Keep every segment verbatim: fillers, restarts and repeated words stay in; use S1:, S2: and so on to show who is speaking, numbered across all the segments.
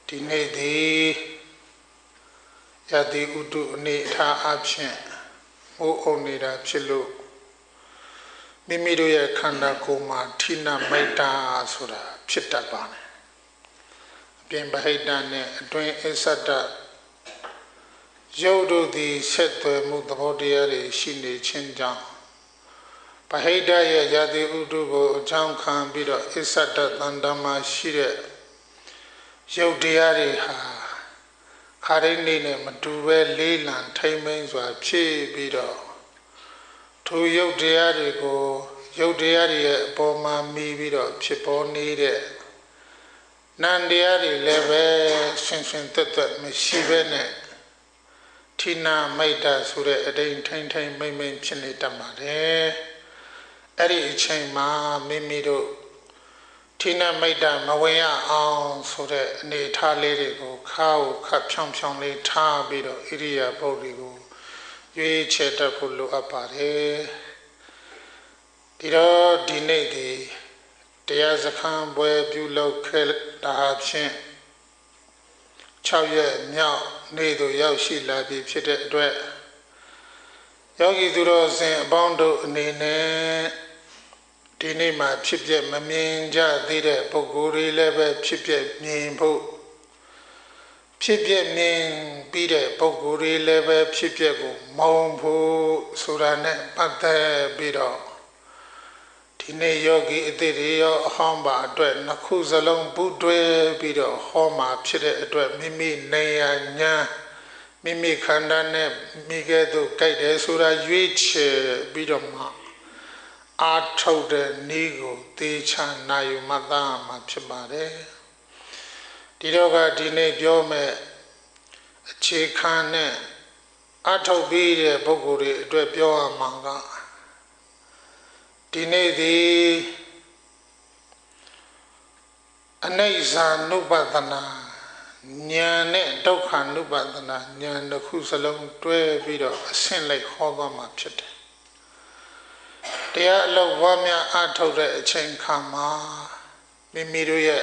S1: ဒီနေ့ဒီယတိဥတုအနေထားအဖြစ်မိုးအုံနေတာဖြစ်လို့မိမိတို့ရဲ့ခန္ဓာကိုယ်မှာထိနာမိတ်တာဆိုတာဖြစ်တတ်ပါတယ်အပြင်ဗဟိတနဲ့အတွင်းအစ္ဆဒရုပ်တို့သည်ဆက်သွယ်မှုသဘောတရားတွေရှိနေခြင်းကြောင့်ဗဟိတရဲ့ယတိဥတုကိုအကြောင်းခံပြီးတော့အစ္ဆဒတန်တမှာရှိတဲ့ရုပ်တရားတွေဟာခါရိနေနဲ့မတူပဲလေးလံထိမ့်မိန်စွာဖြည့်ပြီးတော့ထိုရုပ်တရားတွေကိုရုပ်တရားတွေရဲ့အပေါ်မှာမီးပြီးတော့ဖြစ်ပေါ်နေတဲ့နံတရားတွေလည်းပဲဆင်ဆင်သက်သက်မရှိပဲနဲ့ထိနာမိတ်တာဆိုတဲ့အတိမ်ထိမ့်ထိမ့်မိမ့်မိမ့်ဖြစ်နေတတ်ပါတယ်အဲ့ဒီအချိန်မှာမိမိတို့ထိနာမိတ်တာမဝင်ရအောင်ဆိုတဲ့အနေထားလေးတွေကိုခါကိုခတ်ဖြောင်းဖြောင်းလေးထားပြီးတော့ဣရိယာပုတ်တွေကိုရွေးချယ်တတ်ဖို့လိုအပ်ပါတယ်ဒီတော့ဒီနေ့ဒီတရားစခန်းပွဲပြုလုပ်ခဲ့တာဖြင့်၆ရက်မြောက်နေ့သို့ရောက်ရှိလာပြီဖြစ်တဲ့အတွက်ယောဂီသူတော်စင်အပေါင်းတို့အနေနဲ့ဒီနေ့မှာဖြစ်ပြမမြင်ကြသေးတဲ့ပုဂ္ဂိုလ်တွေလည်းပဲဖြစ်ပြမြင်ဖို့ဖြစ်ပြမြင်ပြီးတဲ့ပုဂ္ဂိုလ်တွေလည်းပဲဖြစ်ပြကိုမုံဖို့ဆိုတာနဲ့ပတ်သက်ပြီးတော့ဒီနေ့ယောဂီအတိတ်တွေရောအဟောင်းပါအတွက်နှစ်ခုစလုံးပူးတွဲပြီးတော့ဟောမှာဖြစ်တဲ့အတွက်မိမိနေရာညာမိမိခန္ဓာနဲ့မိကဲ့သို့ကြိုက်တယ်ဆိုတာရွေးချယ်ပြီးတော့မှအာထုတ်တဲ့ဤကိုသေချာနာယူမှတ်သားမှာဖြစ်ပါတယ်ဒီတော့ကဒီနေ့ပြောမဲ့အခြေခံနဲ့အာထုတ်ပြီးတဲ့ပုဂ္ဂိုလ်တွေအတွက်ပြောရမှာကဒီနေ့ဒီအနိစ္စ ानु ပဒနာဉာဏ်နဲ့ဒုက္ခ ानु ပဒနာဉာဏ်တစ်ခုစလုံးတွဲပြီးတော့အဆင့်လိုက်ဟောသွားမှာဖြစ်တယ်တရားအလုပ်ဝါများအထုတ်တဲ့အချိန်ခါမှာမိမိတို့ရဲ့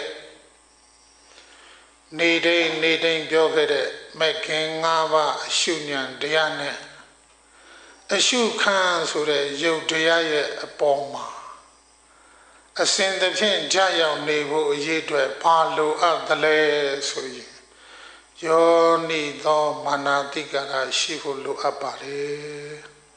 S1: နေတိုင်းနေတိုင်းပြောခဲ့တဲ့မဂ်ခင်၅ပါးအရှုဉာဏ်တရားနဲ့အရှုခံဆိုတဲ့ယုတ်တရားရဲ့အပေါ်မှာအစဉ်သဖြင့်ကြာရောက်နေဖို့အရေးအတွက်ဘာလိုအပ်သလဲဆိုရင်ယောနိသောမာနတိကာရရှိဖို့လိုအပ်ပါတယ်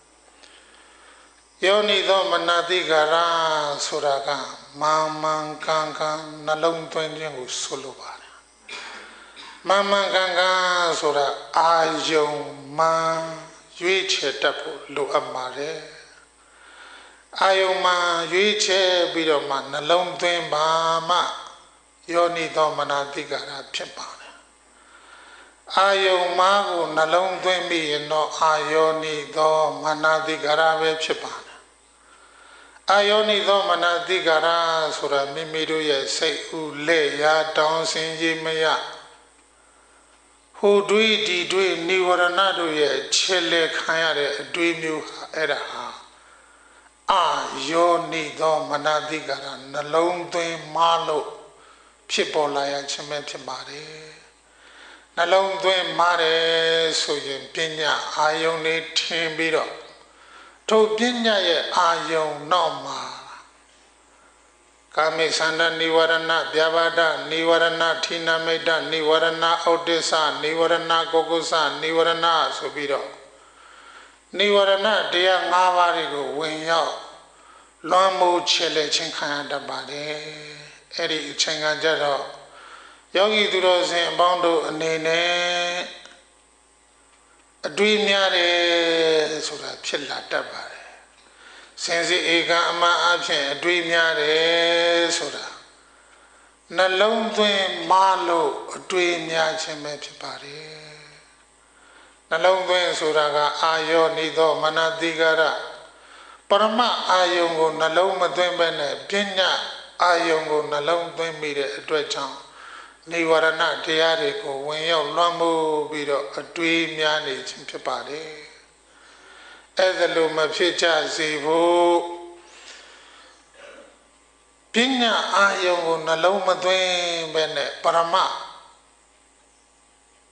S1: ယောနိသောမနတိကာရဆိုတာကမာမန်ကန်ကန်နှလုံးသွင်းခြင်းကိုဆိုလိုပါတယ်မာမန်ကန်ကန်ဆိုတာအာယုံမှန်ရွေးချယ်တတ်ဖို့လိုအပ်ပါတယ်အာယုံမှရွေးချယ်ပြီးတော့မှနှလုံးသွင်းပါမှယောနိသောမနတိကာရဖြစ်ပါတယ်အာယုံမှကိုနှလုံးသွင်းပြီးရင်တော့အာယောနိသောမနတိကာရပဲဖြစ်ပါတယ်အာယောနိသောမနတိကာရဆိုတာမိမိတို့ရဲ့စိတ်ဥလက်ရာတောင်းစင်ရေးမရဟိုတွေးဒီတွေးនិဝရဏတို့ရဲ့ခြေလေခံရတဲ့အတွေးမျိုးအဲ့ဒါဟာအာယောနိသောမနတိကာရနှလုံးသွင်းမလို့ဖြစ်ပေါ်လာရခြင်းပဲဖြစ်ပါတယ်နှလုံးသွင်းမတယ်ဆိုရင်ပညာအာယုန်လေးထင်ပြီးတော့ထိုပညာရဲ့အာယုံနောက်မှာကာမိသန္တနိဝရဏဗျာပါဒနိဝရဏဌိနမိတ်တနိဝရဏဩဒိစ္စနိဝရဏကောကုသနိဝရဏဆိုပြီးတော့နိဝရဏတရား၅ပါးတွေကိုဝင်ရောက်လွန်မှုချေလေချင်းခံရတတ်ပါတယ်အဲ့ဒီအချိန်ကကြတော့ယောဂီသူတော်စင်အပေါင်းတို့အနေနဲ့အတွေ့များတယ်ဆိုတာဖြစ်လာတတ်ပါတယ်စင်စစ်ဧကအမှန်အဖြစ်အတွေ့များတယ်ဆိုတာနှလုံးသွင်းမလို့အတွေ့များခြင်းပဲဖြစ်ပါတယ်နှလုံးသွင်းဆိုတာကအာယောနိသောမနတိကာရပရမအာယုံကိုနှလုံးမသွင်းဘဲနဲ့ပညာအာယုံကိုနှလုံးသွင်းမိတဲ့အတွက်ကြောင့်နိဝရဏတရားတွေကိုဝင်ရောက်လွှမ်းမိုးပြီးတော့အတွေးများနေခြင်းဖြစ်ပါတယ်အဲ့ဒါလိုမဖြစ်ကြစေဖို့ပညာအာယုံကိုနှလုံးမသွင်းဘဲနဲ့ပရမ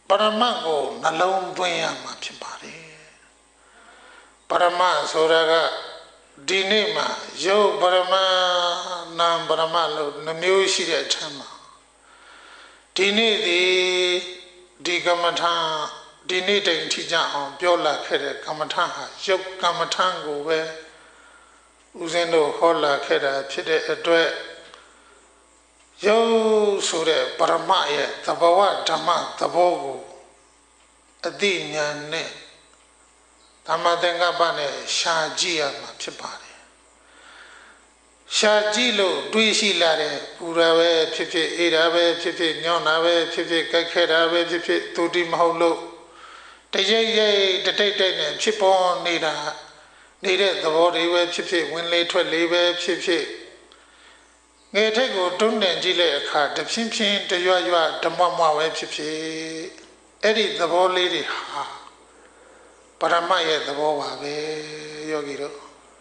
S1: ပရမတ်ကိုနှလုံးသွင်းရမှာဖြစ်ပါတယ်ပရမတ်ဆိုတာကဒီနေ့မှာယုတ်ပရမတ်နာမ်ပရမတ်လို့နှမျိုးရှိတဲ့အထက်မှာဒီနေ့ဒီဒီကမ္မထာဒီနေ့တိုင်ထိကြအောင်ပြောလာခဲ့တဲ့ကမ္မထာဟာယုတ်ကမ္မထာကိုပဲဦးဇင်းတို့ဟောလာခဲ့တာဖြစ်တဲ့အတွက်ယုတ်ဆိုတဲ့ပရမတ်ရဲ့သဘောဝဓမ္မသဘောကိုအသိဉာဏ်နဲ့ဓမ္မသင်္ကပ္ပနဲ့ရှာကြည့်ရမှာဖြစ်ပါတယ်ရှာကြည့်လို့တွေးရှိလာတဲ့ပူရာပဲဖြစ်ဖြစ်အေးတာပဲဖြစ်ဖြစ်ညောင်းတာပဲဖြစ်ဖြစ်ကြိုက်ခဲတာပဲဖြစ်ဖြစ်သူတိမဟုတ်လို့တရိပ်ရိပ်တတိတ်တိတ်နဲ့ဖြစ်ပေါ်နေတာနေတဲ့သဘောတွေပဲဖြစ်ဖြစ်ဝင်လေထွက်လေပဲဖြစ်ဖြစ်ငယ်ထိတ်ကိုတွန်းတင်ကြည့်တဲ့အခါတဖြည်းဖြည်းတရွရွဓမ္မမပဲဖြစ်ဖြစ်အဲ့ဒီသဘောလေးတွေဟာပရမတ်ရဲ့သဘောပါပဲယောဂီတို့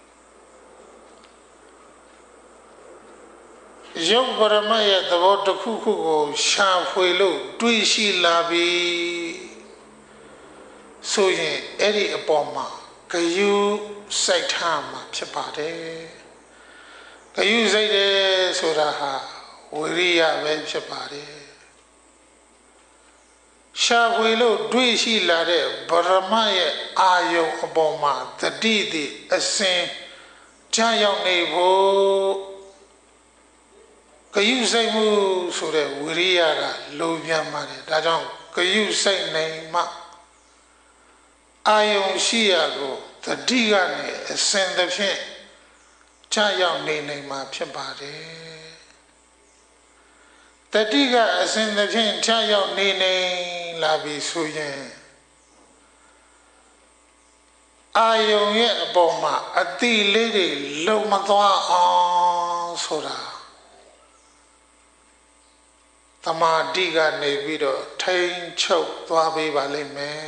S1: ယုတ်ပရမတ်ရဲ့သဘောတစ်ခုခုကိုရှာဖွေလို့တွေးရှိလာပြီဆိုရင်အဲ့ဒီအပေါ်မှာဂယုစိုက်ထားမှာဖြစ်ပါတယ်ဂယုစိုက်တယ်ဆိုတာဟာဝိရိယပဲဖြစ်ပါတယ်ရှာဖွေလို့တွေးရှိလာတဲ့ဗရမရဲ့အာယုံအပေါ်မှာတတိတိအစဉ်ကြာရောက်နေဖို့ဂယုစိုက်မှုဆိုတဲ့ဝိရိယကလိုပြန်ပါတယ်ဒါကြောင့်ဂယုစိုက်နိုင်မှအာယုံရှိရကိုတတိကနေအစဉ်တစ်ဖြင့်ကြာရောက်နေနိုင်မှာဖြစ်ပါတယ်တတိကအစဉ်တစ်ဖြင့်ကြာရောက်နေနိုင်လာပြီဆိုရင်အာယုံရဲ့အပေါ်မှာအတိလေးတွေလုံမသွားအောင်ဆိုတာသမာဓိကနေပြီးတော့ထိန်ချုပ်သွားပေးပါလိမ့်မယ်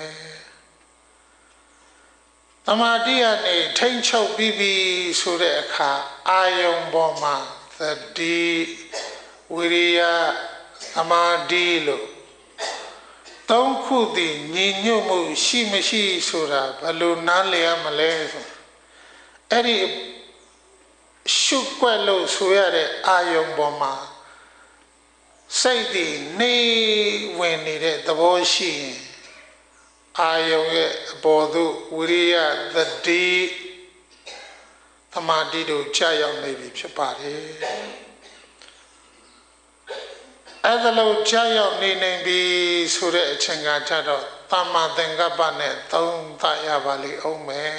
S1: သမာဓိကနေထိန်ချုပ်ပြီးပြီဆိုတဲ့အခါအာယုံပေါ်မှာသတိဝိရိယသမာဓိလို့သုံးခုတည်ညီညွတ်မှုရှိမရှိဆိုတာဘယ်လိုနားလည်ရမလဲဆိုအဲ့ဒီရှုွက်လို့ဆိုရတဲ့အာယုံပေါ်မှာစိတ်တည်နေဝင်နေတဲ့သဘောရှိရင်အာယုံရဲ့အပေါ်သို့ဝိရိယသတိသမာဓိတို့ကြာရောက်နေပြီဖြစ်ပါတယ်အဲ့ဒါလို့ကြာရောက်နေနိုင်ပြီဆိုတဲ့အချိန်ကကြတော့သမ္မာသင်္ကပ္ပနဲ့သုံးသရပါလိမ့်အောင်မယ်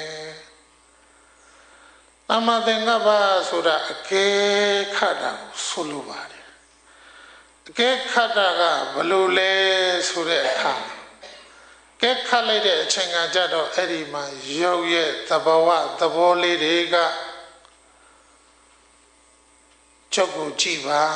S1: သမ္မာသင်္ကပ္ပဆိုတာအကဲခတ်တာဆိုလိုပါတယ်အကဲခတ်တာကဘယ်လိုလဲဆိုတဲ့အခါကဲခတ်လိုက်တဲ့အချိန်ကကြတော့အဲ့ဒီမှာရုပ်ရဲ့သဘောဝသဘောလေးတွေကချုပ်ကိုကြည့်ပါ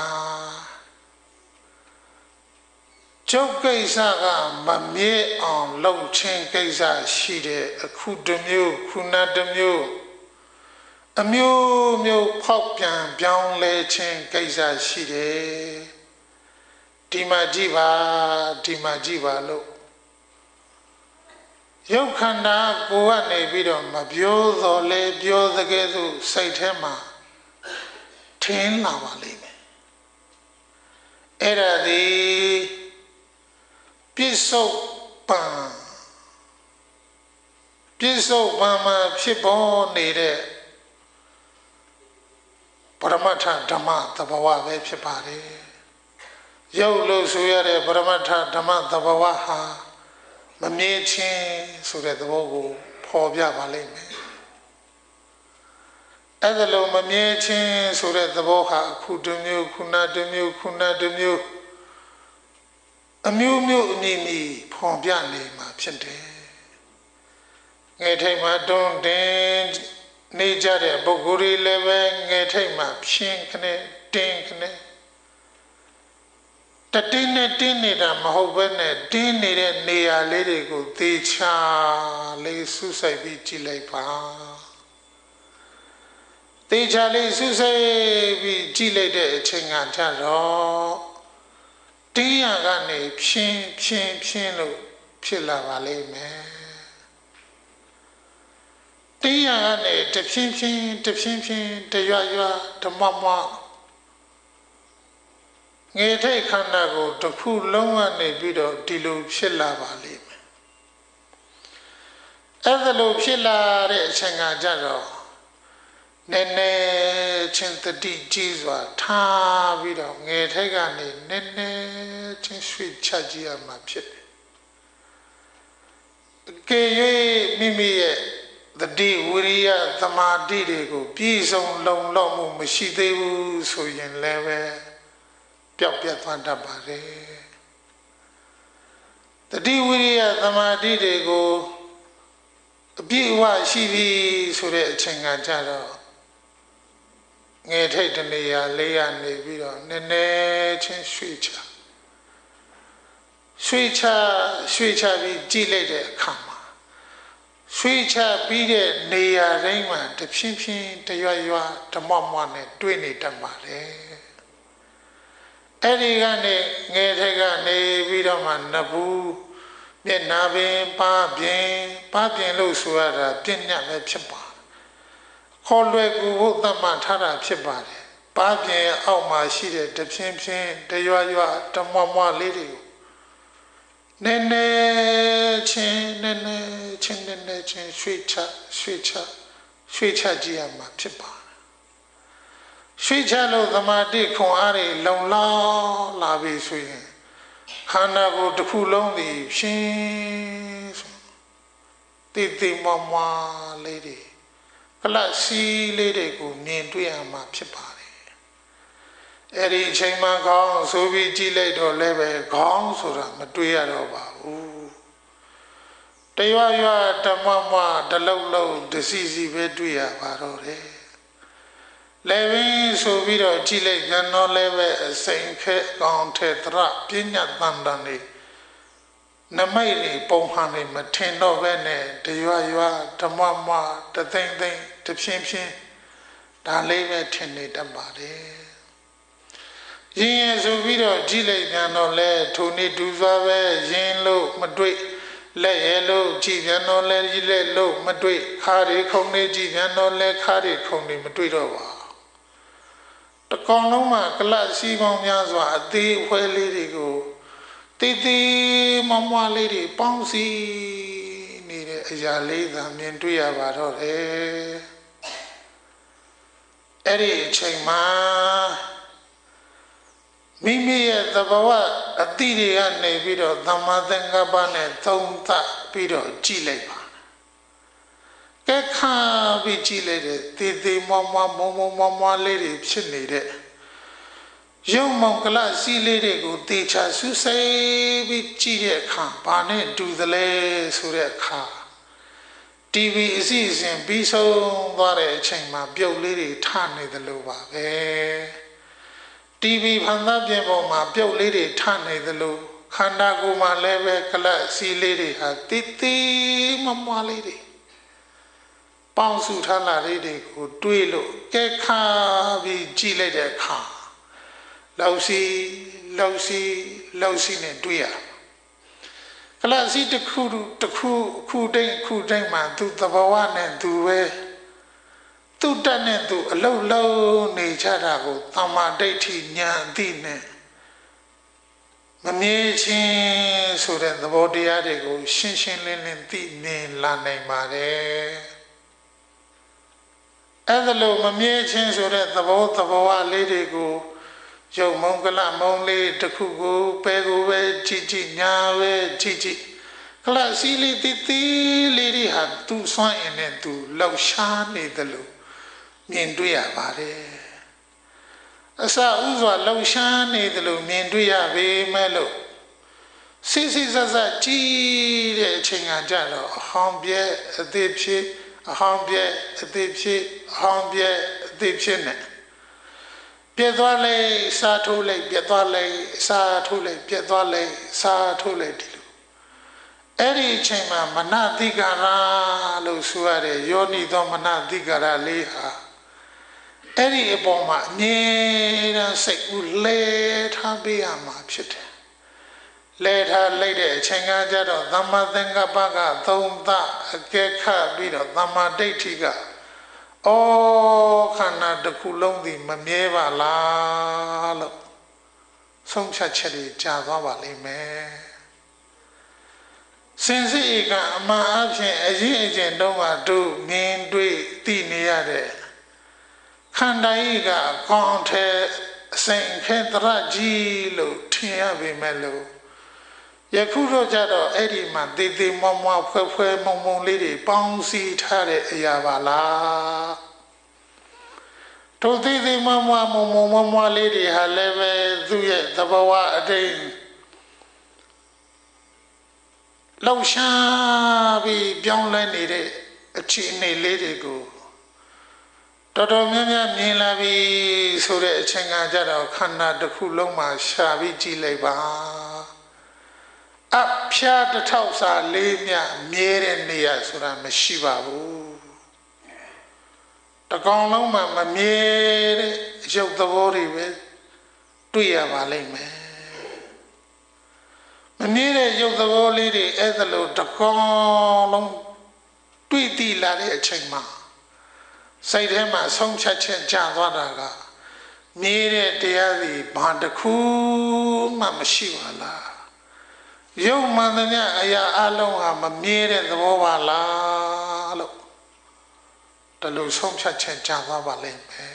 S1: ချုပ်ကိစ္စကမမြဲအောင်လှုပ်ခြင်းကိစ္စရှိတဲ့အခုတစ်မျိုးခုနတစ်မျိုးအမျိုးမျိုးဖောက်ပြန်ပြောင်းလဲခြင်းကိစ္စရှိတယ်ဒီမှာကြည့်ပါဒီမှာကြည့်ပါလို့ရုပ်ခန္ဓာကိုယ်ကနေပြီးတော့မပြောတော့လဲပြောသကဲ့သို့စိတ်ထဲမှာထင်းလာပါလိမ့်မယ်အဲ့ဒါဒီပြစ္ဆုတ်ပံပြစ္ဆုတ်ပံမှာဖြစ်ပေါ်နေတဲ့ပရမတ္ထဓမ္မသဘောဝပဲဖြစ်ပါတယ်ရုပ်လို့ဆိုရတဲ့ပရမတ္ထဓမ္မသဘောဝဟာမမြဲခြင်းဆိုတဲ့သဘောကိုဖော်ပြပါလိမ့်မယ်အဲ့ဒါလို့မမြဲခြင်းဆိုတဲ့သဘောဟာအခုတစ်မျိုးခုနတစ်မျိုးခုနတစ်မျိုးအမျိုးမျိုးအမည်မည်ဖော်ပြနေမှာဖြစ်တယ်ငယ်ထိတ်မှာတွန်းတင်နေကြတဲ့ပုဂ္ဂိုလ်တွေလည်းပဲငယ်ထိတ်မှာဖြင်းခနဲ့တင်းခနဲ့တတင်းနဲ့တင်းနေတာမဟုတ်ဘဲနဲ့တင်းနေတဲ့နေရာလေးတွေကိုသေချာလေးဆုစိုက်ပြီးကြည့်လိုက်ပါသေချာလေးဆုစိုက်ပြီးကြည့်လိုက်တဲ့အချိန်ကကြတော့တင်းရကနေဖြင်းဖြင်းဖြင်းလို့ဖြစ်လာပါလိမ့်မယ်တင်းရကနေတဖြင်းဖြင်းတဖြည်းဖြည်းတရွရွဓမ္မမငယ်ထိတ်ခန္ဓာကိုတစ်ခုလုံးကနေပြီးတော့ဒီလိုဖြစ်လာပါလိမ့်မယ်အဲ့ဒါလိုဖြစ်လာတဲ့အချိန်ကကြတော့နည်းနည်းချင်းတတိကြီးစွာထားပြီးတော့ငယ်ထိတ်ကနေနည်းနည်းချင်းရွှေ့ချကြည့်ရမှာဖြစ်တယ်ကေ၍မိမိရဲ့တတိဝိရိယသမာဓိတွေကိုပြည့်စုံလုံလောက်မှုမရှိသေးဘူးဆိုရင်လည်းပဲပျောက်ပြတ်သွားတတ်ပါတယ်တတိဝိရိယသမာဓိတွေကိုအပြည့်အဝရှိပြီဆိုတဲ့အချိန်ကကြတော့ငယ်ထိတ်တနေရာလေးရနေပြီးတော့နည်းနည်းချင်းရွှေ့ချရွှေ့ချရွှေ့ချပြီးကြည့်လိုက်တဲ့အခါမှာရွှေ့ချပြီးတဲ့နေရာတိုင်းမှာတဖြည်းဖြည်းတရွရွဓမ္မမနဲ့တွေ့နေတတ်ပါလေအဲ့ဒီကနေငယ်ထိတ်ကနေပြီးတော့မှနဘူးမျက်နာပင်ပါပြင်းပါပြင်းလို့ဆိုရတာပြဉ္ညာပဲဖြစ်ပါခေါ်လွယ်ကူဖို့သတ်မှတ်ထားတာဖြစ်ပါတယ်ပါပြင်းအောက်မှာရှိတဲ့တဖြည်းဖြည်းတရွရွဓမ္မမလေးတွေကိုနည်းနည်းချင်းနည်းနည်းချင်းနည်းနည်းချင်းရွှေ့ချရွှေ့ချရွှေ့ချကြည့်ရမှာဖြစ်ပါတယ်ရွှေ့ချလို့သမာဓိခွန်အားတွေလုံလောက်လာပြီဆိုရင်ခန္ဓာကိုယ်တစ်ခုလုံးဒီဖြင်းတိတိမမလေးတွေကလစီလေးတွေကိုမြင်တွေ့ရမှာဖြစ်ပါတယ်အဲ့ဒီအချိန်မှခေါင်းဆိုပြီးကြည့်လိုက်တော့လည်းပဲခေါင်းဆိုတာမတွေ့ရတော့ပါဘူးတရွရွဓမ္မမတလုံးလုံးတစီစီပဲတွေ့ရပါတော့တယ်လည်းပဲဆိုပြီးတော့ကြည့်လိုက်ကြတော့လည်းပဲအစိမ်ခဲကောင်းထဲတရပညာတန်တန်နေနမိတ်နေပုံဟန်နေမထင်တော့ပဲနဲ့တရွရွဓမ္မမတသိမ့်သိမ့်တဖြင်းဖြင်းဒါလေးပဲထင်နေတတ်ပါတယ်ရင်ရဆိုပြီးတော့ကြည့်လိုက်ကြတော့လဲထိုနေဒူစွာပဲရင်လို့မတွေ့လက်ရလို့ကြည်ပြန်တော့လဲကြီးလက်လို့မတွေ့ခါရီခုံနေကြည်ပြန်တော့လဲခါရီခုံနေမတွေ့တော့ပါတကောင်လုံးမှာကလစီပေါင်းများစွာအသေးအဖွဲလေးတွေကိုတေးသေးမမလေးတွေပေါင်းစည်းနေတဲ့အရာလေးသာမြင်တွေ့ရပါတော့တယ်အဲ့ဒီအချိန်မှာမိမိရဲ့သဘောဝအတိတွေကနေပြီးတော့သမ္မာသင်္ကပ္ပနဲ့သုံးသပ်ပြီးတော့ကြည့်လိုက်ပါကဲခါပြီးကြည့်လိုက်တဲ့တေးသေးမမမုံမုံမမလေးတွေဖြစ်နေတဲ့ရုပ်မောင်ကလစီလေးတွေကိုတေချာဆူဆိတ်ပြီးကြည့်တဲ့အခါဘာနဲ့တူသလဲဆိုတဲ့အခါတီဗီအစီအစဉ်ပြီးဆုံးသွားတဲ့အချိန်မှာပြုတ်လေးတွေထနေသလိုပါပဲတီဗီဖန်သားပြင်ပေါ်မှာပြုတ်လေးတွေထနေသလိုခန္ဓာကိုယ်မှာလည်းပဲကလစီလေးတွေဟာတီးတီးမမလေးတွေပေါင်းစုထားလာလေးတွေကိုတွေးလို့ကဲခါပြီးကြည့်လိုက်တဲ့အခါလောက်စီလောက်စီလောက်စီနဲ့တွေ့ရကလစီတစ်ခုတစ်ခုခုတိုင်းခုတိုင်းမှာသူသဘောဝနဲ့သူပဲသူတက်နဲ့သူအလုံးလုံးနေကြတာကိုသမ္မာဒိဋ္ဌိဉာဏ်အသိနဲ့မမြဲခြင်းဆိုတဲ့သဘောတရားတွေကိုရှင်းရှင်းလင်းလင်းသိမြင်လာနိုင်ပါတယ်အဲ့ဒါလို့မမြဲခြင်းဆိုတဲ့သဘောသဘောဝလေးတွေကိုရုပ်မုံကလမုံလေးတစ်ခုကိုပဲကိုပဲကြည့်ကြည့်ညာပဲကြည့်ကြည့်ကလစီလေးတီတီလေးတွေဟာသူ့စွမ်းအင်နဲ့သူလှောက်ရှားနေတယ်လို့မြင်တွေ့ရပါတယ်အစဥစွာလှောက်ရှားနေတယ်လို့မြင်တွေ့ရပေမဲ့လို့စိစိစစကြည့်တဲ့အချိန်ကကြတော့အဟောင်းပြဲအသေးဖြစ်အဟောင်းပြဲအသေးဖြစ်အဟောင်းပြဲအသေးဖြစ်နဲ့ပြတ်သွားလေစားထိုးလိုက်ပြတ်သွားလေစားထိုးလိုက်ပြတ်သွားလေစားထိုးလိုက်ဒီလိုအဲ့ဒီအချိန်မှာမနတိကာရလို့ဆိုရတဲ့ယောနိသောမနတိကာရလေးဟာအဲ့ဒီအပေါ်မှာအမြဲတမ်းစိတ်ကူးလဲထားပေးရမှာဖြစ်တယ်လဲထားလိုက်တဲ့အချိန်ကကြတော့သမ္မာသင်္ကပ္ပကသုံးသအကဲခတ်ပြီးတော့သမ္မာဒိဋ္ဌိကအော်ခန္ဓာတစ်ခုလုံးဒီမမြဲပါလားလို့ဆုံးဖြတ်ချက်တွေကြာသွားပါလိမ့်မယ်စင်စစ်ဧကအမှန်အဖြစ်အရင်အကျင့်တုန်းကတို့မြင်တွေ့သိနေရတဲ့ခန္ဓာကြီးကကောင်းတဲ့အစဉ်ခဲတရကြီးလို့ထင်ရပေမဲ့လို့ယခုတော့ကြတော့အဲ့ဒီမှာတေးသေးမွားမွားဖွဲဖွဲမုံမုံလေးတွေပေါင်းစည်းထားတဲ့အရာပါလားတို့သေးသေးမွားမွားမုံမုံမွားမွားလေးတွေဟာလည်းပဲသူ့ရဲ့သဘောဝအတိတ်လှရှားပြီးပြောင်းလဲနေတဲ့အခြေအနေလေးတွေကိုတော်တော်များများမြင်လာပြီဆိုတဲ့အချိန်ကကြတော့ခန္ဓာတစ်ခုလုံးမှာရှာပြီးကြည့်လိုက်ပါအဖျားတစ်ထောက်စာလေးမြမြဲတဲ့နေရာဆိုတာမရှိပါဘူးတကောင်လုံးမှာမမြဲတဲ့ရုပ်သဘောတွေပဲတွေ့ရပါလိမ့်မယ်မမြဲတဲ့ရုပ်သဘောလေးတွေအဲ့ဒါလို့တကောင်လုံးတွေ့သိလာတဲ့အချိန်မှာစိတ်ထဲမှာဆုံးဖြတ်ချက်ကြာသွားတာကမြဲတဲ့တရားစီဘာတစ်ခုမှမရှိပါလားရုပ်မှန်တဲ့အရာအလုံးဟာမမြဲတဲ့သဘောပါလားလို့တလူဆုံးဖြတ်ချက်ကြာသွားပါလိမ့်မယ်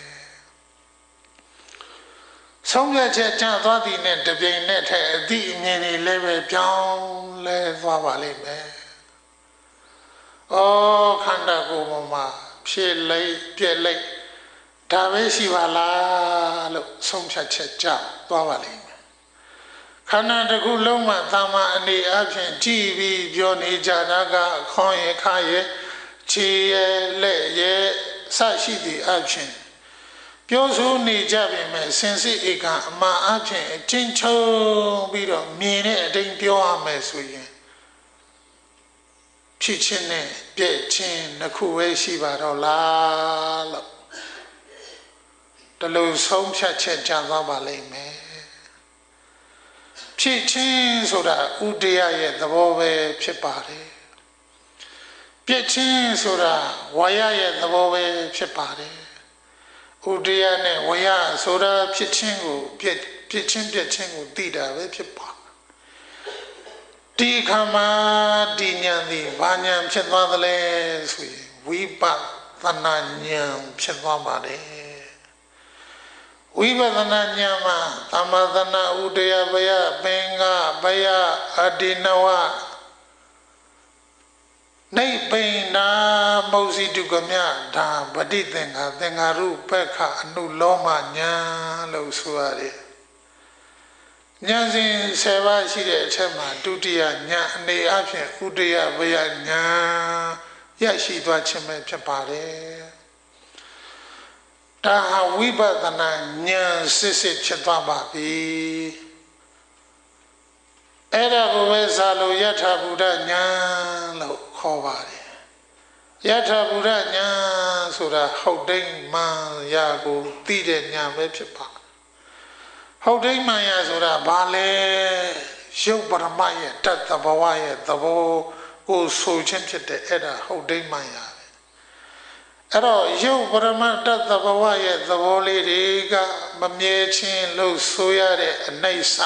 S1: ဆုံးဖြတ်ချက်ကြာသွားသည်နဲ့တပြိုင်နက်တည်းအသည့်အမြင်တွေလည်းပဲပြောင်းလဲသွားပါလိမ့်မယ်။အော်ခန္ဓာကိုယ်ပေါ်မှာဖြစ်လိုက်ပြက်လိုက်ဒါပဲရှိပါလားလို့ဆုံးဖြတ်ချက်ကြာသွားပါလိမ့်မယ်။ခန္ဓာတစ်ခုလုံးမှာသာမန်အနေအချင်းကြည့်ပြီးပြောနေကြတာကခေါင်းရခါရခြေရလက်ရစရှိသည့်အချင်းပြောဆိုနေကြပြီမဲ့စင်စစ်ဧကအမှန်အဖြစ်အချင်းချုပ်ပြီးတော့မြင်တဲ့အတိုင်းပြောရမယ်ဆိုရင်ဖြစ်ချင်းနဲ့ပြည့်ချင်းနှစ်ခုပဲရှိပါတော့လားလို့တလူဆုံးဖြတ်ချက်ကြံသွားပါလိမ့်မယ်ဖြစ်ချင်းဆိုတာဥဒယရဲ့သဘောပဲဖြစ်ပါတယ်ပြည့်ချင်းဆိုတာဝါယရဲ့သဘောပဲဖြစ်ပါတယ်ဥဒယနဲ့ဝယဆိုတာဖြစ်ချင်းကိုပြည့်ဖြစ်ချင်းပြည့်ချင်းကိုသိတာပဲဖြစ်ပါဒီခါမှာဒီဉာဏ်ဒီဘာဉာဏ်ဖြစ်သွားသလဲဆိုရင်ဝိပဿနာဉာဏ်ဖြစ်သွားပါတယ်ဝိပဿနာဉာဏ်မှာသမ္မာသနာဥဒယဘယပင်္ဂဘယအဒီနဝနိဗ္ဗိနာမောစီတုကမြဒါပဋိသင်္ခာသင်္ခါရုပက္ခအနုလောမဉာဏ်လို့ဆိုရတယ်ဉာဏ်စဉ်ဆယ်ပါးရှိတဲ့အထက်မှာဒုတိယဉာဏ်အနေအချင်းဥဒယဘယဉာဏ်ရရှိသွားခြင်းပဲဖြစ်ပါတယ်ဒါဟာဝိပဿနာဉာဏ်စစ်စစ်ဖြစ်သွားပါပြီအဲ့ဒါကိုပဲဇာလိုယထာဘုဒ္ဓဉာဏ်လို့ခေါ်ပါတယ်ယထာဘုဒ္ဓဉာဏ်ဆိုတာဟုတ်တိမ်မှန်ရာကိုသိတဲ့ဉာဏ်ပဲဖြစ်ပါဟုတ်တိမ်မှန်ရာဆိုတာဘာလဲရုပ်ပရမတ်ရဲ့တတ်သဘောရဲ့သဘောကိုဆိုခြင်းဖြစ်တဲ့အဲ့ဒါဟုတ်တိမ်မှန်ရာပဲအဲ့တော့ရုပ်ပရမတ်တတ်သဘောရဲ့သဘောလေးတွေကမမြဲခြင်းလို့ဆိုရတဲ့အနိစ္စ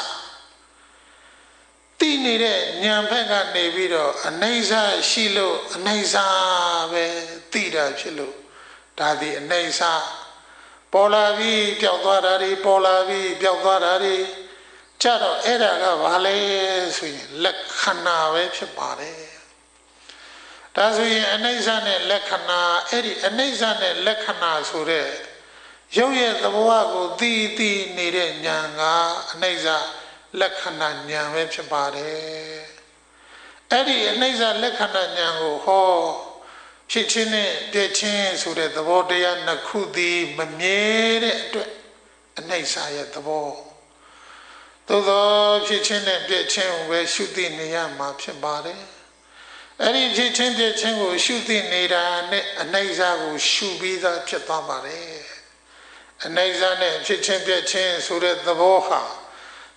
S1: သိနေတဲ့ဉာဏ်ဘက်ကနေပြီးတော့အနိစ္စရှိလို့အနိစ္စပဲသိတာဖြစ်လို့ဒါဒီအနိစ္စပေါ်လာပြီးပျောက်သွားတာတွေပေါ်လာပြီးပျောက်သွားတာတွေကြတော့အဲ့ဒါကဘာလဲဆိုရင်လက္ခဏာပဲဖြစ်ပါတယ်ဒါဆိုရင်အနိစ္စနဲ့လက္ခဏာအဲ့ဒီအနိစ္စနဲ့လက္ခဏာဆိုတဲ့ရုပ်ရဲ့သဘောကိုသိသိနေတဲ့ဉာဏ်ကအနိစ္စလက္ခဏာဉာဏ်ပဲဖြစ်ပါတယ်အဲ့ဒီအနိစ္စလက္ခဏာဉာဏ်ကိုဟောဖြစ်ချင်းနဲ့ပြည့်ချင်းဆိုတဲ့သဘောတရားနှစ်ခုသည်မမြဲတဲ့အတွက်အနိစ္စရဲ့သဘောသို့သောဖြစ်ချင်းနဲ့ပြည့်ချင်းကိုပဲရှုသိနေရမှာဖြစ်ပါတယ်အဲ့ဒီဖြစ်ချင်းပြည့်ချင်းကိုရှုသိနေတာနဲ့အနိစ္စကိုရှုပြီးသားဖြစ်သွားပါတယ်အနိစ္စနဲ့ဖြစ်ချင်းပြည့်ချင်းဆိုတဲ့သဘောဟာ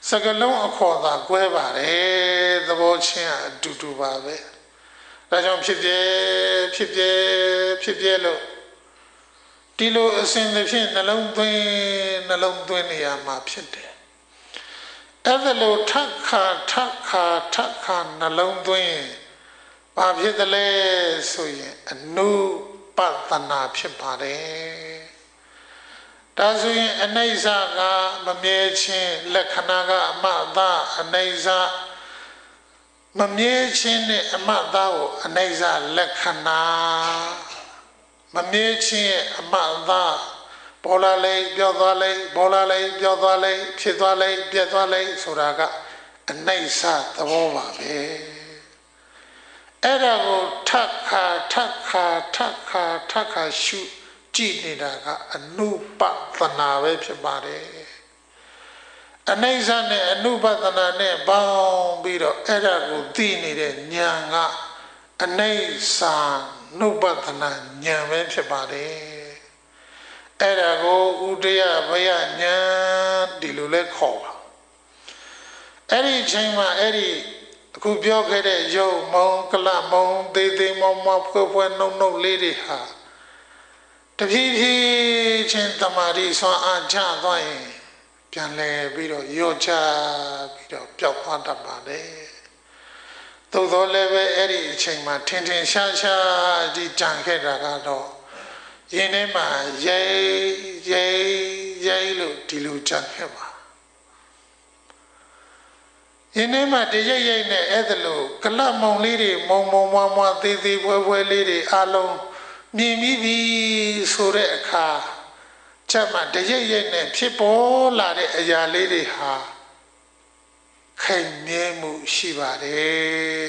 S1: စကလုံးအခေါ်သာကွဲပါတယ်သဘောချင်းအတူတူပါပဲဒါကြောင့်ဖြစ်ပြဖြစ်ပြဖြစ်ပြလို့ဒီလိုအစဉ်တစ်ဖြင့်နှလုံးသွင်းနှလုံးသွင်းနေရမှာဖြစ်တယ်အဲ့ဒါလို့ထပ်ခါထပ်ခါထပ်ခါနှလုံးသွင်းဘာဖြစ်တယ်လဲဆိုရင်အနုပဒနာဖြစ်ပါတယ်ဒါဆိုရင်အနိစ္စကမမြဲခြင်းလက္ခဏာကအမှတ်သားအနိစ္စမမြဲခြင်းနဲ့အမှတ်သားကိုအနိစ္စလက္ခဏာမမြဲခြင်းရဲ့အမှတ်သားပေါ်လာလိုက်ပြောသွားလိုက်ပေါ်လာလိုက်ပြောသွားလိုက်ဖြစ်သွားလိုက်ပြတ်သွားလိုက်ဆိုတာကအနိစ္စသဘောပါပဲအဲ့ဒါကိုထပ်ခါထပ်ခါထပ်ခါထပ်ခါရှုကြည့်နေတာကအနုပဒနာပဲဖြစ်ပါတယ်အနိစ္စနဲ့အနုပဒနာနဲ့ပေါင်းပြီးတော့အဲ့ဒါကိုသိနေတဲ့ဉာဏ်ကအနိစ္စနုပဒနာဉာဏ်ပဲဖြစ်ပါတယ်အဲ့ဒါကိုဥဒယဘယဉာဏ်ဒီလိုလဲခေါ်ပါအဲ့ဒီချိန်မှာအဲ့ဒီအခုပြောခဲ့တဲ့ယုံမုံကလမုံသေးသေးမောမောဖွဲ့ဖွဲ့နှုတ်နှုတ်လေးတွေဟာတဖြည်းဖြည်းချင်းတမာတိဆွမ်းအားချသွားရင်ပြန်လဲပြီးတော့ရော့ချပြီးတော့ပျောက်သွားတတ်ပါလေသို့သောလည်းပဲအဲ့ဒီအချိန်မှာထင်ထင်ရှားရှားဒီကြံခဲ့တာကတော့ယင်းထဲမှာရိတ်ရိတ်ရိတ်လို့ဒီလိုကြံခဲ့ပါယင်းထဲမှာတရိတ်ရိတ်နဲ့အဲ့ဒါလို့ကလပ်မုံလေးတွေမုံမုံမွားမွားသေးသေးဖွဲဖွဲလေးတွေအလုံးမြင်ပြီးပြီဆိုတဲ့အခါချက်မှတရိပ်ရိပ်နဲ့ဖြစ်ပေါ်လာတဲ့အရာလေးတွေဟာခိုင်မြဲမှုရှိပါတယ်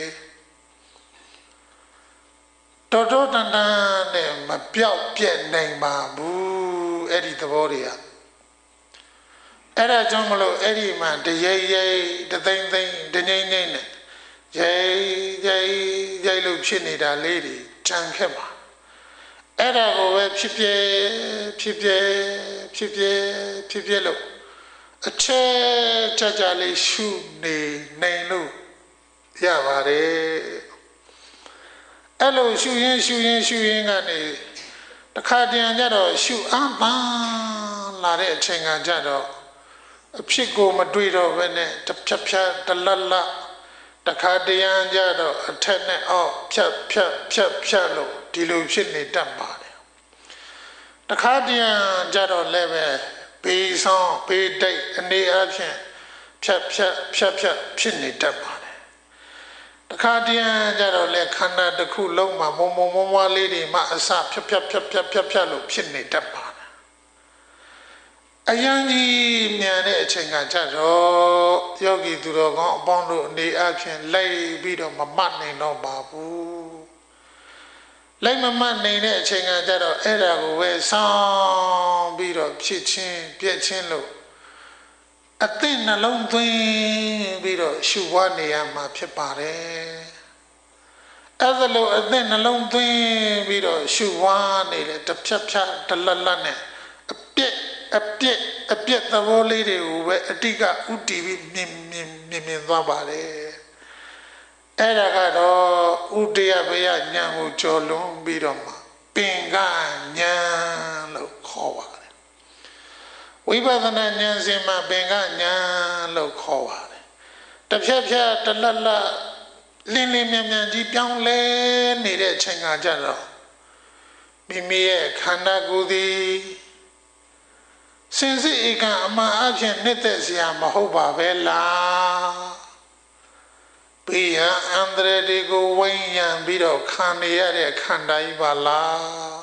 S1: တော်တော်တန်တန်နဲ့မပြောက်ပြက်နိုင်ပါဘူးအဲ့ဒီသဘောတွေကအဲ့ဒါကြောင့်မလို့အဲ့ဒီမှာတရိပ်ရိပ်တသိမ့်သိမ့်တငိမ့်ငိမ့်နဲ့ရိပ်ရိပ်ရိပ်လို့ဖြစ်နေတာလေးတွေကြံခဲ့ပါအဲ့ဒါကိုပဲဖြစ်ပြဖြစ်ပြဖြစ်ပြဖြစ်ပြလို့အချက်ကြကြလေးရှုနေနိုင်လို့ရပါတယ်အဲ့လိုရှုရင်းရှုရင်းရှုရင်းကနေတခါတည်းကြတော့ရှုအားပါလာတဲ့အချိန်ကကြတော့အဖြစ်ကိုမတွေ့တော့ဘဲနဲ့တစ်ဖြတ်ဖြတ်တလတ်လတ်တခါတည်းကြတော့အထက်နဲ့အောက်ဖြတ်ဖြတ်ဖြတ်ဖြတ်လို့ဒီလိုဖြစ်နေတတ်ပါတယ်တခါတည်းကြတော့လည်းပဲဘေးဆောင်ဘေးတိတ်အနေအချင်းဖြတ်ဖြတ်ဖြတ်ဖြတ်ဖြစ်နေတတ်ပါတယ်တခါတည်းကြတော့လည်းခန္ဓာတစ်ခုလုံးမှာမုံမုံမွားမွားလေးတွေမှအစဖြတ်ဖြတ်ဖြတ်ဖြတ်ဖြတ်ဖြတ်လို့ဖြစ်နေတတ်ပါတယ်အယံကြီးမြန်တဲ့အချိန်ကကြတော့ယောဂီသူတော်ကောင်းအပေါင်းတို့အနေအချင်းလိုက်ပြီးတော့မမတ်နိုင်တော့ပါဘူးလိုက်မမတ်နိုင်တဲ့အချိန်ကကြတော့အဲ့ဒါကိုပဲဆောင်းပြီးတော့ဖြစ်ချင်းပြက်ချင်းလို့အသိနှလုံးသွင်းပြီးတော့ရှုပွားနေရမှာဖြစ်ပါတယ်အဲ့ဒါလို့အသိနှလုံးသွင်းပြီးတော့ရှုပွားနေတဲ့တစ်ဖြတ်ဖြတ်တလတ်လတ်နဲ့အပြက်အပြက်အပြက်သဘောလေးတွေကိုပဲအတိကဥတီပြီးမြင်မြင်မြင်မြင်သွားပါတယ်အဲ့ဒါကတော့ဥဒယဘယဉာဏ်ကိုကျော်လွန်ပြီးတော့မှပင်ကဉာဏ်လို့ခေါ်ပါတယ်ဝိပဿနာဉာဏ်စဉ်မှာပင်ကဉာဏ်လို့ခေါ်ပါတယ်တစ်ဖြတ်ဖြတ်တလတ်လတ်လင်းလင်းမြန်မြန်ကြီးပြောင်းလဲနေတဲ့အချိန်ကကြတော့မိမိရဲ့ခန္ဓာကိုယ်သည်စင်စစ်ဧကအမှန်အဖြစ်နှစ်သက်စရာမဟုတ်ပါပဲလားဘေးရန်အန္တရာယ်တွေကိုဝိညာဉ်ပြီးတော့ခံနေရတဲ့ခန္ဓာကြီးပါလား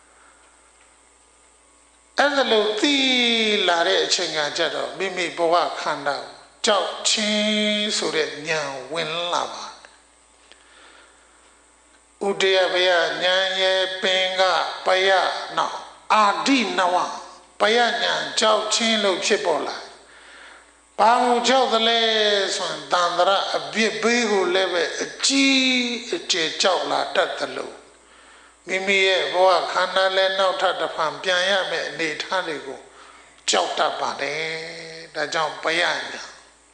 S1: အဲ့ဒါလို့သိလာတဲ့အချိန်ကကြတော့မိမိဘဝခန္ဓာကြောက်ချင်းဆိုတဲ့ဉာဏ်ဝင်လာပါဥဒယဘယဉာဏ်ရဲ့ပင်ကပယနောက်အာဒီနဝပယဉာဏ်ကြောက်ချင်းလို့ဖြစ်ပေါ်လာဘာလို့ကြောက်သလဲဆိုရင်တန်ត្រရအပြစ်ပေးကိုလည်းပဲအကြီးအကျယ်ကြောက်လာတတ်တယ်လို့မိမိရဲ့ဘဝခန္ဓာလည်းနောက်ထပ်တစ်ဖန်ပြန်ရမယ့်အနေထားတွေကိုကြောက်တတ်ပါတယ်ဒါကြောင့်ပယဉာဏ်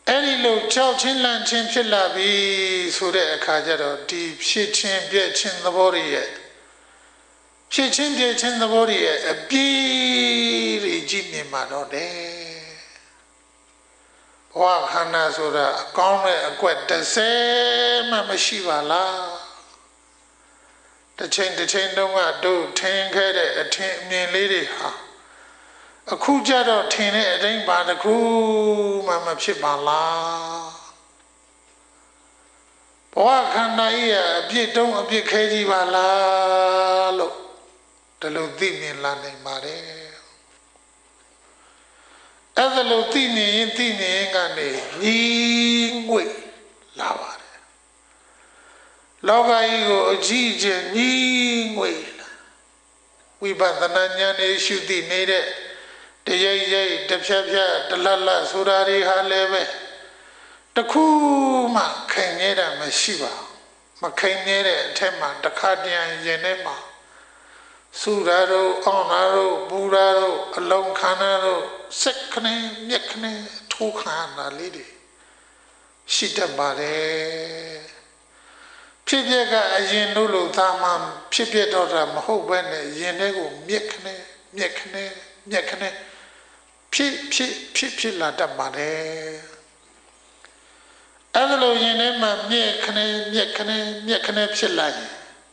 S1: အဲ့ဒီလိုကြောက်ချင်းလန့်ချင်းဖြစ်လာပြီဆိုတဲ့အခါကျတော့ဒီဖြစ်ချင်းပြည့်ချင်းသဘောတွေရဲ့ဖြစ်ချင်းပြည့်ချင်းသဘောတွေရဲ့အပြည့်တွေကြည့်နေမှာတော့တယ်ဘဝခန္ဓာဆိုတာအကောင်းတဲ့အကွက်တစ်စဲမှမရှိပါလားတစ်ချိန်တစ်ချိန်တုန်းကတို့ထင်ခဲ့တဲ့အထင်အမြင်လေးတွေဟာအခုကြတော့ထင်တဲ့အတိုင်းပါတခုမှမဖြစ်ပါလားဘဝခန္ဓာကြီးအပြည့်တုံးအပြည့်ခဲကြီးပါလားလို့ဒီလိုသိမြင်လာနိုင်ပါတယ်အဲ့ဒါလို့သိမြင်ရင်သိမြင်ရင်ကနေညီငွေလာပါတယ်လောကကြီးကိုအကြည့်ကျညီငွေလာဝိပဿနာဉာဏ်နဲ့ရှုသိနေတဲ့တရိပ်ရိပ်တစ်ဖြတ်ဖြတ်တလတ်လတ်ဆိုတာတွေဟာလည်းပဲတခုမှခိုင်နေတာမရှိပါမခိုင်နေတဲ့အထက်မှာတခါတည်းရင်ထဲမှာစူရာတို့အောင်နာတို့ဘူရာတို့အလုံးခန္ဓာတို့စက်ခနဲ့မြက်ခနဲ့ထိုးခန္ဓာလေးတွေရှိတတ်ပါတယ်ဖြစ်ဖြစ်ကအရင်တို့လိုသာမှဖြစ်ဖြစ်တော့တာမဟုတ်ဘဲနဲ့ရင်ထဲကိုမြက်ခနဲ့မြက်ခနဲ့မြက်ခနဲ့ဖြစ်ဖြစ်ဖြစ်ဖြစ်လာတတ်ပါတယ်အဲ့လိုရင်ထဲမှာမြက်ခနဲ့မြက်ခနဲ့မြက်ခနဲ့ဖြစ်လာရင်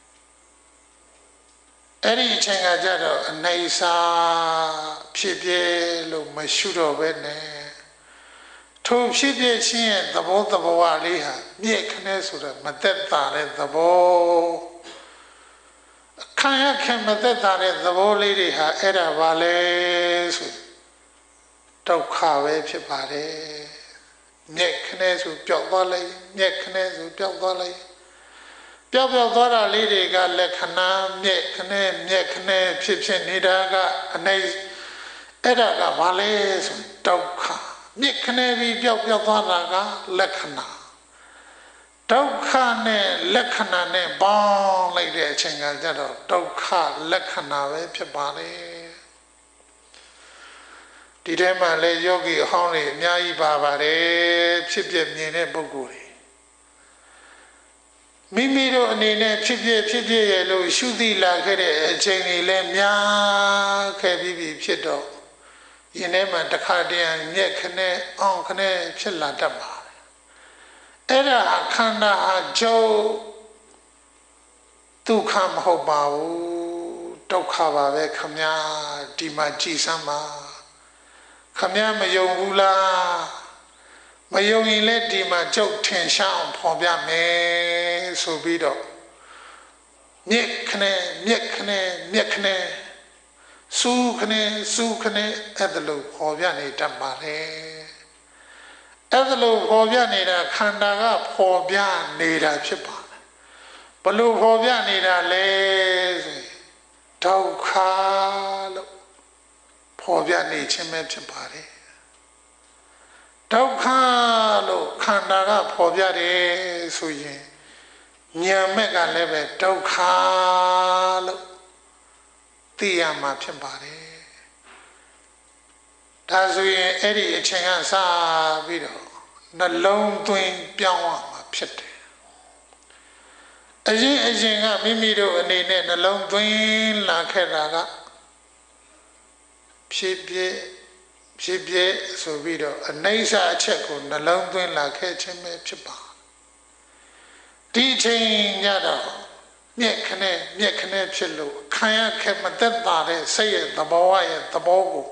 S1: အဲ့ဒီအချိန်ကကြတော့အနေစာဖြစ်ပြလို့မရှုတော့ပဲနဲ့ထိုဖြစ်ပြချင်းရဲ့သဘောသဘောဝလေးဟာမြက်ခနဲ့ဆိုတာမသက်သာတဲ့သဘောခံရခင်မသက်သာတဲ့သဘောလေးတွေဟာအဲ့ဒါပါလေဆိုဒုက္ခပဲဖြစ်ပါတယ်မြက်ခနဲ့ဆိုပျောက်သွားလိုက်မြက်ခနဲ့ဆိုပျောက်သွားလိုက်ပျောက်ပျောက်သွားတာလေးတွေကလက္ခဏာမြက်ခနဲ့မြက်ခနဲ့ဖြစ်ဖြစ်နေတာကအနိုင်အဲ့ဒါကဘာလဲဆိုဒုက္ခမြက်ခနဲ့ပြီးပျောက်ပျောက်သွားတာကလက္ခဏာဒုက္ခနဲ့လက္ခဏာနဲ့ပေါင်းလိုက်တဲ့အချိန်ကကျတော့ဒုက္ခလက္ခဏာပဲဖြစ်ပါလေဒီထဲမှာလေယောဂီအဟောင်းတွေအများကြီးပါပါတယ်ဖြစ်ပြမြင်တဲ့ပုဂ္ဂိုလ်တွေမိမိတို့အနေနဲ့ဖြစ်ပြဖြစ်ပြရဲ့လို့ရှုသိလာခဲ့တဲ့အချိန်တွေလည်းများခဲ့ပြီးပြီဖြစ်တော့ယင်ထဲမှာတစ်ခါတည်းမြက်ခနဲ့အောင်ခနဲ့ဖြစ်လာတတ်ပါတယ်အဲ့ဒါခန္ဓာဟာကျုပ်ဒုက္ခမဟုတ်ပါဘူးဒုက္ခပါပဲခမညာဒီမှာကြည်စမ်းပါခမညာမယုံဘူးလားမယုံရင်လည်းဒီမှာကျုပ်ထင်ရှားအောင်ဖော်ပြမယ်ဆိုပြီးတော့မြက်ခနဲ့မြက်ခနဲ့မြက်ခနဲ့စူးခနဲ့စူးခနဲ့အဲ့ဒါလို့ဖော်ပြနေတတ်ပါလေအဲ့ဒါလို့ဖော်ပြနေတာခန္ဓာကဖော်ပြနေတာဖြစ်ပါတယ်ဘလို့ဖော်ပြနေတာလဲဆိုဒုက္ခလို့ဖော်ပြနေခြင်းပဲဖြစ်ပါတယ်ဒုက္ခလို့ခန္ဓာကဖော်ပြတယ်ဆိုရင်ဉာဏ်မဲ့ကလည်းပဲဒုက္ခလို့သိရမှာဖြစ်ပါတယ်ဒါဆိုရင်အဲ့ဒီအချိန်ကစပြီးတော့နှလုံးသွင်းပြောင်းရမှာဖြစ်တယ်အရင်အရင်ကမိမိတို့အနေနဲ့နှလုံးသွင်းလာခဲ့တာကဖြစ်ဖြစ်ဖြစ်ဖြစ်ဆိုပြီးတော့အနိစ္စအချက်ကိုနှလုံးသွင်းလာခဲ့ခြင်းပဲဖြစ်ပါဒီချိန်ညတော့မြက်ခနဲ့မြက်ခနဲ့ဖြစ်လို့ခံရခဲ့မသက်သာတဲ့စိတ်ရဲ့သဘောရဲ့သဘောကို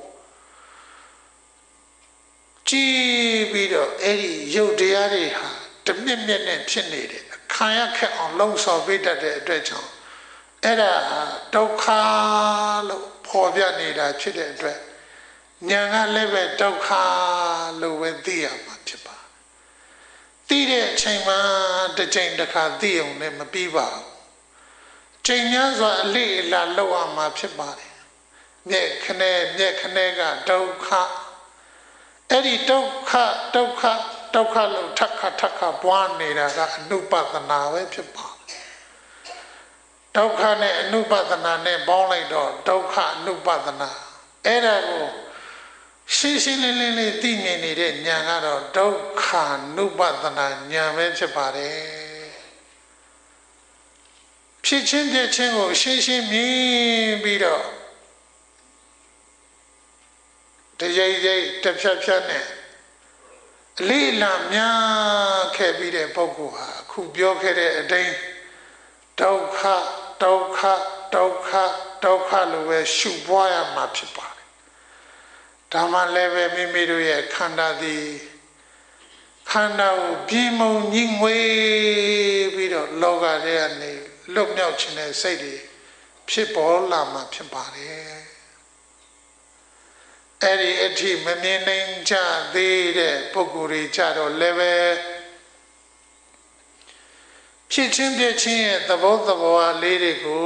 S1: ကြည့်ပြီးတော့အဲ့ဒီရုပ်တရားတွေဟာတမြင့်မြင့်နဲ့ဖြစ်နေတယ်ခံရခဲ့အောင်လှုံ့ဆော်ပေးတတ်တဲ့အတွက်ကြောင့်အဲ့ဒါဒုက္ခလို့ဖော်ပြနေတာဖြစ်တဲ့အတွက်ဉာဏ်ကလည်းပဲဒုက္ခလို့ပဲသိရမှာဖြစ်ပါသိတဲ့အချိန်မှာတစ်ချိန်တစ်ခါသိအောင်လည်းမပြီးပါဘူးချိန်များစွာအလေအလာလောက်အောင်မှာဖြစ်ပါတယ်မြက်ခနဲ့မြက်ခနဲ့ကဒုက္ခအဲ့ဒီဒုက္ခဒုက္ခဒုက္ခလို့ထပ်ခါထပ်ခါပွားနေတာကအနုပဒနာပဲဖြစ်ပါတယ်ဒုက္ခနဲ့အနုပဒနာနဲ့ပေါင်းလိုက်တော့ဒုက္ခအနုပဒနာအဲ့ဒါကိုရှင်းရှင်းလင်းလင်းလေးသိမြင်နေတဲ့ဉာဏ်ကတော့ဒုက္ခ နုပဒနာဉာဏ်ပဲဖြစ်ပါတယ်ဖြစ်ချင်းပြချင်းကိုရှင်းရှင်းမြင်ပြီးတော့တရိပ်ရိပ်တစ်ဖြတ်ဖြတ်နဲ့အလေးအလာများခဲ့ပြီးတဲ့ပုဂ္ဂိုလ်ဟာအခုပြောခဲ့တဲ့အတိုင်းဒုက္ခဒုက္ခဒုက္ခဒုက္ခလိုပဲရှုပွားရမှာဖြစ်ပါတယ်ဒါမှလည်းပဲမိမိတို့ရဲ့ခန္ဓာသည်ခန္ဓာကိုပြေမုံညှိငွေပြီးတော့လောကထဲကနေလွတ်မြောက်ခြင်းတဲ့စိတ်တွေဖြစ်ပေါ်လာမှာဖြစ်ပါတယ်အဲ့ဒီအထိမမြင်နိုင်ကြသေးတဲ့ပုဂ္ဂိုလ်တွေကြတော့လည်းပဲဖြစ်ချင်းပြချင်းရဲ့သဘောသဘောအလေးတွေကို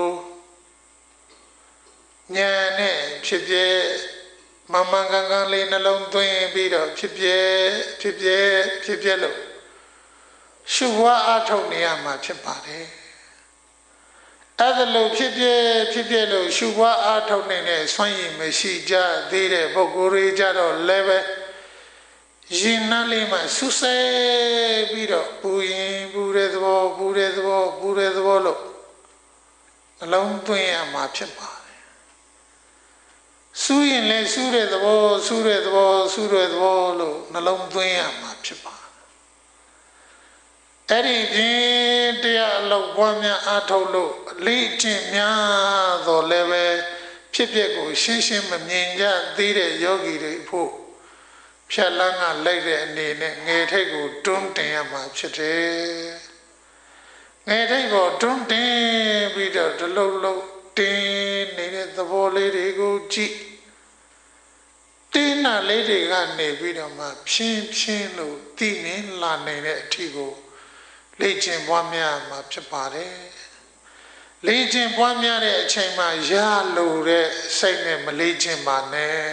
S1: ဉာဏ်နဲ့ဖြစ်ပြမမှန်ကန်ကန်လေးနှလုံးသွင်းပြီးတော့ဖြစ်ပြဖြစ်ပြဖြစ်ပြလို့ရှုဝါအထုတ်နေရမှာဖြစ်ပါတယ်အဲ့ဒါလို့ဖြစ်ပြဖြစ်ပြလို့ရှုဝါအထုတ်နေတဲ့ဆွမ်းရည်မရှိကြသေးတဲ့ပုဂ္ဂိုလ်တွေကြတော့လည်းပဲရင်နှလေးမှာဆူဆဲပြီးတော့ပူရင်ပူတဲ့သဘောပူတဲ့သဘောပူတဲ့သဘောလို့နှလုံးသွင်းရမှာဖြစ်ပါတယ်ဆူရင်လည်းဆူတဲ့သဘောဆူတဲ့သဘောဆူတဲ့သဘောလို့နှလုံးသွင်းရမှာဖြစ်ပါတယ်အဲ့ဒီပြင်တရားအလုပ်ပွားများအားထုတ်လို့လေ့ကျင့်များတော့လည်းပဲဖြစ်ပျက်ကိုရှင်းရှင်းမမြင်ကြသေးတဲ့ယောဂီတွေဖို့ဖြတ်လန်းကလိုက်တဲ့အနေနဲ့ငယ်ထိတ်ကိုတွန်းတင်ရမှာဖြစ်တယ်ငယ်ထိတ်ကိုတွန်းတင်ပြီးတော့ဒီလိုလိုတင်းနေတဲ့သဘောလေးတွေကိုကြည့်တင်းနာလေးတွေကနေပြီးတော့မှဖြင်းဖြင်းလို့တည်နေလာနေတဲ့အထီကိုလေ့ကျင့်ပွားများမှာဖြစ်ပါတယ်လေ့ကျင့်ပွားများတဲ့အချိန်မှာရလို့တဲ့စိတ်နဲ့မလေ့ကျင့်ပါနဲ့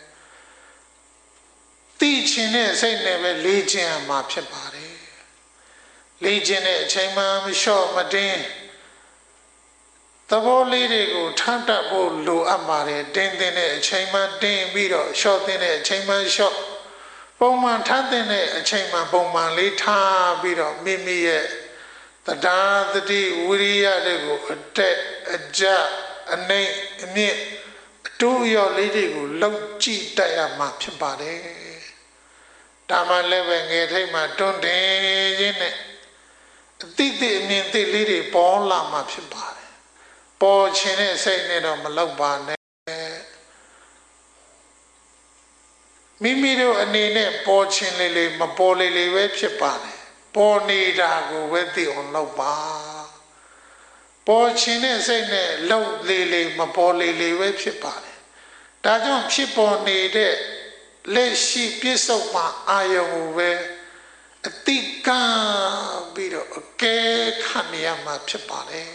S1: သိချင်တဲ့စိတ်နဲ့ပဲလေ့ကျင့်ရမှာဖြစ်ပါတယ်လေ့ကျင့်တဲ့အချိန်မှာမလျှော့မတင်းသဘောလေးတွေကိုထမ်းတတ်ဖို့လိုအပ်ပါတယ်တင်းတင်းတဲ့အချိန်မှတင်းပြီးတော့လျှော့တင်းတဲ့အချိန်မှလျှော့ပုံမှန်ထမ်းတဲ့အချိန်မှပုံမှန်လေးထားပြီးတော့မိမိရဲ့တရားသတိဝိရိယတွေကိုအတက်အကျအနှိမ့်အမြင့်အတူရောလေးတွေကိုလောက်ကြည့်တတ်ရမှာဖြစ်ပါတယ်ဒါမှလည်းပဲငယ်ထိတ်မှတွန်းတင်ရင်းနဲ့အတိတ်အမြင်သိလေးတွေပေါ်လာမှာဖြစ်ပါတယ်ပေါ်ခြင်းတဲ့စိတ်နဲ့တော့မလောက်ပါနဲ့မိမိတို့အနေနဲ့ပေါ်ခြင်းလေးလေးမပေါ်လေးလေးပဲဖြစ်ပါတယ်ပေါ်နေတာကိုပဲသိအောင်လုပ်ပါပေါ်ခြင်းတဲ့စိတ်နဲ့လောက်လေးလေးမပေါ်လေးလေးပဲဖြစ်ပါတယ်ဒါကြောင့်ဖြစ်ပေါ်နေတဲ့လက်ရှိပြစ္ဆုတ်မှာအာယုံကိုပဲအတိကံပြီးတော့အကဲခံရမှာဖြစ်ပါတယ်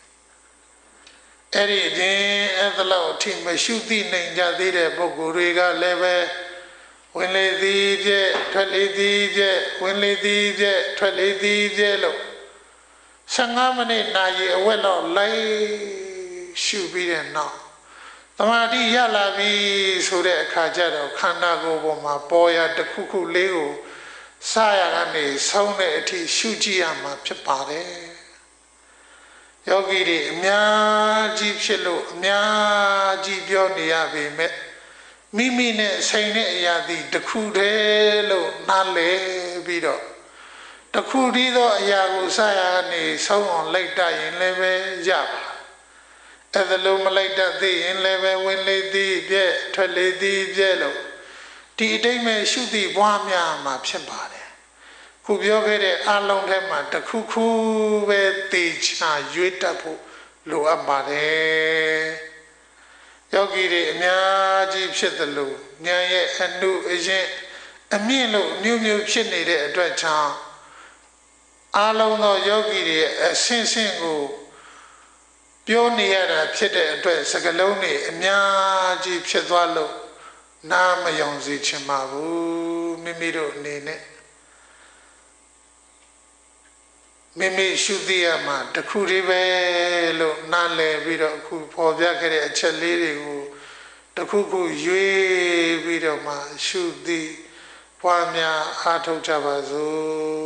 S1: အဲ့ဒီအပြင်အဲ့ဒါလို့အထိမရှိသိနိုင်ကြသေးတဲ့ပုဂ္ဂိုလ်တွေကလည်းပဲဝင်လေသည်ပြည့်ထွက်လေသည်ပြည့်ဝင်လေသည်ပြည့်ထွက်လေသည်ပြည့်လို့ဆယ်ငါးမိနစ်နာရီအဝက်လောက်လိုက်ရှုပြီးတဲ့နောက်သမာဓိရလာပြီဆိုတဲ့အခါကျတော့ခန္ဓာကိုယ်ပေါ်မှာပေါ်ရတစ်ခုခုလေးကိုစရကနေဆုံးတဲ့အထိရှုကြည့်ရမှာဖြစ်ပါတယ်ယောဂီတွေအများကြီးဖြစ်လို့အများကြီးပြောနေရပေမဲ့မိမိနဲ့ဆိုင်တဲ့အရာသည်တစ်ခုတည်းလို့နားလည်ပြီးတော့တစ်ခုတည်းသောအရာကိုစရကနေဆုံးအောင်လိုက်တတ်ရင်လည်းပဲရပါအဲ့ဒါလို့မလိုက်တတ်သေးရင်လည်းပဲဝင်လေသည်ပြည့်ထွက်လေသည်ပြည့်လို့ဒီအတိတ်မဲ့ရှုသည်ပွားများမှာဖြစ်ပါတယ်ခုပြောခဲ့တဲ့အလုံးထဲမှာတစ်ခုခုပဲသိချာရွေးတတ်ဖို့လိုအပ်ပါတယ်ယောဂီတွေအများကြီးဖြစ်သလိုဉာဏ်ရဲ့အနုအရင်အမြင့်လို့မျိုးမျိုးဖြစ်နေတဲ့အတွက်ကြောင့်အလုံးသောယောဂီတွေအဆင့်ဆင့်ကိုပြောနေရတာဖြစ်တဲ့အတွက်စကလုံးတွေအများကြီးဖြစ်သွားလို့နားမယုံစေချင်ပါဘူးမိမိတို့အနေနဲ့မိမိရှုသိရမှာတခုတည်းပဲလို့နားလည်ပြီးတော့အခုပေါ်ပြခဲ့တဲ့အချက်လေးတွေကိုတခုခုရွေးပြီးတော့မှရှုသည်ပွားများအားထုတ်ကြပါစို့